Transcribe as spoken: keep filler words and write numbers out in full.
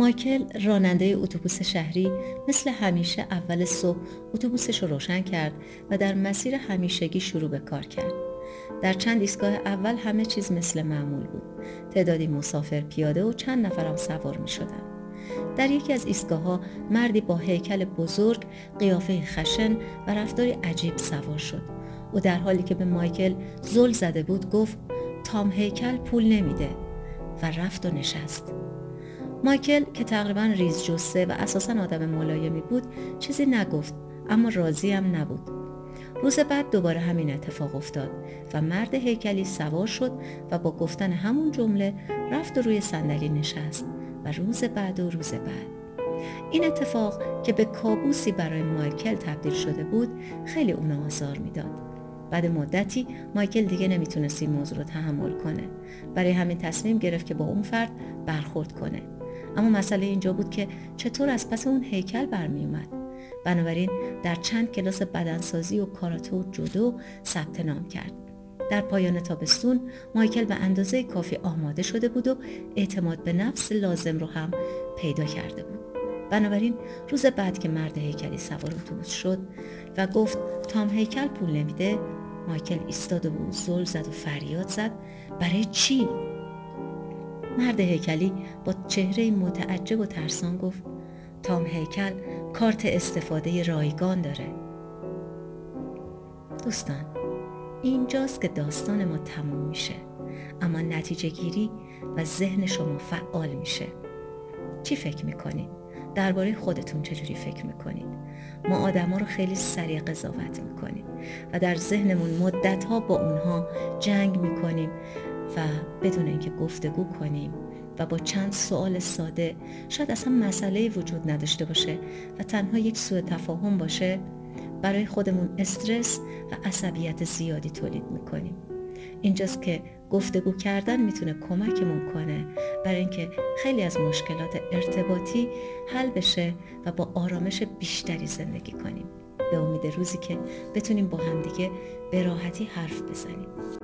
مایکل راننده اتوبوس شهری مثل همیشه اول صبح اتوبوسش رو روشن کرد و در مسیر همیشگی شروع به کار کرد. در چند ایستگاه اول همه چیز مثل معمول بود. تعدادی مسافر پیاده و چند نفرم سوار می شدن. در یکی از ایستگاه‌ها مردی با هیکل بزرگ، قیافه خشن و رفتاری عجیب سوار شد. او در حالی که به مایکل زل زده بود گفت تام هیکل پول نمیده و رفت و نشست. مایکل که تقریبا ریز جثه و اساساً آدم ملایمی بود چیزی نگفت، اما راضی هم نبود. روز بعد دوباره همین اتفاق افتاد و مرد هیکلی سوار شد و با گفتن همون جمله رفت و روی صندلی نشست و روز بعد و روز بعد. این اتفاق که به کابوسی برای مایکل تبدیل شده بود خیلی اونو آزار میداد. بعد مدتی مایکل دیگه نمیتونست این موضوع رو تحمل کنه. برای همین تصمیم گرفت که با اون فرد برخورد کنه. اما مسئله اینجا بود که چطور از پس اون هیکل برمی اومد. بنابراین در چند کلاس بدنسازی و کاراته و جودو ثبت نام کرد. در پایان تابستون مایکل به اندازه کافی آماده شده بود و اعتماد به نفس لازم رو هم پیدا کرده بود. بنابراین روز بعد که مرد هیکلی سوار اتوبوس شد و گفت تام هیکل پول نمیده، مایکل ایستاد و زل زد و فریاد زد برای چی؟ مرد هیکلی با چهره متعجب و ترسان گفت تام هیکل کارت استفاده رایگان داره. دوستان، اینجاست که داستان ما تموم میشه، اما نتیجه گیری و ذهن شما فعال میشه. چی فکر میکنید؟ درباره خودتون چجوری فکر میکنید؟ ما آدما رو خیلی سریع قضاوت میکنیم و در ذهنمون مدتها با اونها جنگ میکنیم و بدون اینکه گفتگو کنیم و با چند سوال ساده، شاید اصلا مسئله وجود نداشته باشه و تنها یک سوء تفاهم باشه، برای خودمون استرس و عصبیت زیادی تولید میکنیم. اینجاست که گفتگو کردن میتونه کمکمون کنه برای اینکه خیلی از مشکلات ارتباطی حل بشه و با آرامش بیشتری زندگی کنیم. به امید روزی که بتونیم با همدیگه به راحتی حرف بزنیم.